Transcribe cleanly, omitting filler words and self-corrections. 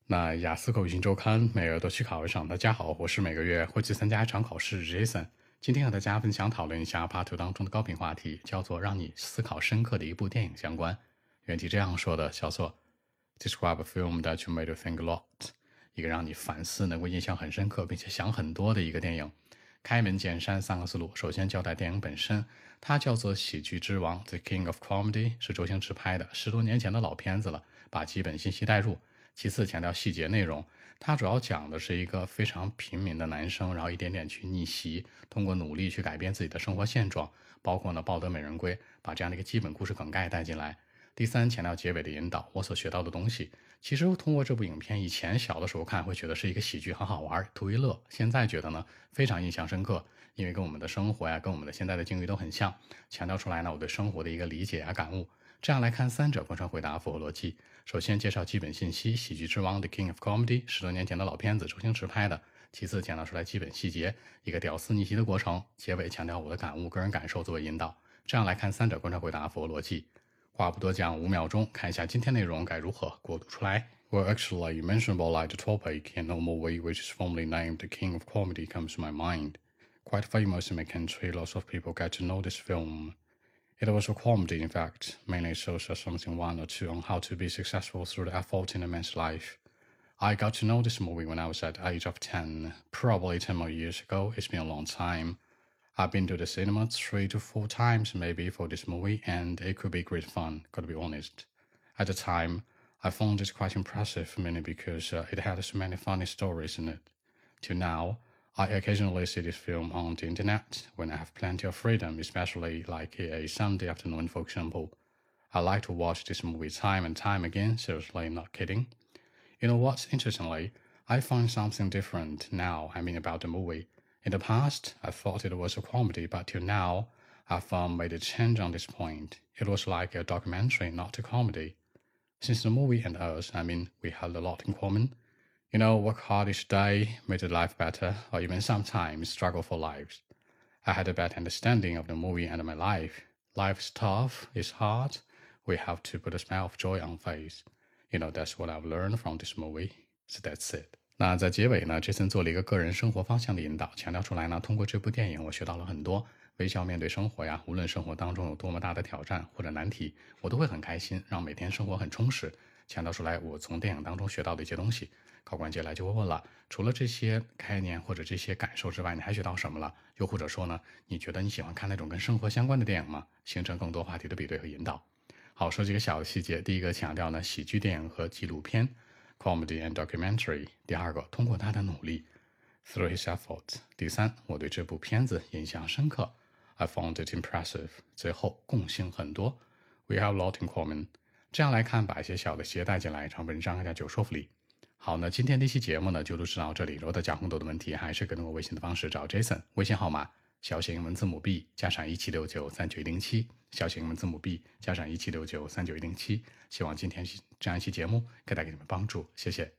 那雅思口语新周刊每月都去考一场。大家好，我是每个月会去参加一场考试 Jason。今天和大家分享讨论一下 Part 2当中的高频话题，叫做让你思考深刻的一部电影相关。原题这样说的，叫做 Describe a film that you made you think a lot， 一个让你反思能够印象很深刻并且想很多的一个电影。开门见山三个思路，首先交代电影本身，它叫做喜剧之王 The King of Comedy， 是周星驰拍的，10多年前的老片子了，把基本信息带入。其次强调细节内容，它主要讲的是一个非常平民的男生，然后一点点去逆袭，通过努力去改变自己的生活现状，包括呢抱得美人归，把这样的一个基本故事梗概带进来。第三，强调结尾的引导，我所学到的东西。其实通过这部影片，以前小的时候看会觉得是一个喜剧，很好玩，图一乐。现在觉得呢非常印象深刻，因为跟我们的生活呀，跟我们的现在的境遇都很像，强调出来呢我对生活的一个理解感悟。这样来看，三者贯穿回答符合逻辑。首先介绍基本信息，喜剧之王 The King of Comedy 10多年前的老片子，周星驰拍的。其次强调出来基本细节，一个屌丝逆袭的过程。结尾强调我的感悟、个人感受作为引导。这样来看，三者贯穿回答符合逻辑。话不多讲，5秒钟，看一下今天内容该如何过渡出来。Well, actually, you mentioned about like the topic in a movie which is formerly named The King of Comedy comes to my mind. Quite famous in my country, lots of people get to know this film. It was a comedy, in fact, mainly shows us something one or two on how to be successful through the effort in a man's life. I got to know this movie when I was at the age of 10, probably 10 more years ago. It's been a long time. I've been to the cinema 3 to 4 times maybe for this movie, and it could be great fun, gotta be honest. At the time, I found it quite impressive, mainly because it had so many funny stories in it. Till now, I occasionally see this film on the internet when I have plenty of freedom, especially like a Sunday afternoon, for example. I like to watch this movie time and time again, seriously, not kidding. You know what's interestingly, I find something different now, about the movie. In the past, I thought it was a comedy, but till now, I've made a change on this point. It was like a documentary, not a comedy. Since the movie and us, we had a lot in common. Work hard each day, make the life better, or even sometimes struggle for lives. I had a better understanding of the movie and my life. Life is tough, it's hard. We have to put a smile of joy on face. That's what I've learned from this movie. So that's it. 那在结尾呢，Jason 做了一个个人生活方向的引导，强调出来呢，通过这部电影我学到了很多。微笑面对生活呀，无论生活当中有多么大的挑战或者难题，我都会很开心，让每天生活很充实。强调出来我从电影当中学到的一些东西。考官接下来就会问了，除了这些概念或者这些感受之外，你还学到什么了？又或者说呢，你觉得你喜欢看那种跟生活相关的电影吗？形成更多话题的比对和引导。好，说几个小的细节。第一个强调呢，喜剧电影和纪录片 comedy and documentary。第二个，通过他的努力 through his efforts。第三，我对这部片子印象深刻 I found it impressive。最后，共性很多 We have a lot in common。这样来看，把一些小的细节带进来，一场文章更加具有说服力。好，那今天这期节目呢就录制到这里。如果大家更多的问题，还是可以通过微信的方式找 Jason， 微信号码小写英文字母 B 加上176939107，小写英文字母 B 加上176939107。希望今天这样一期节目可以带给你们帮助，谢谢。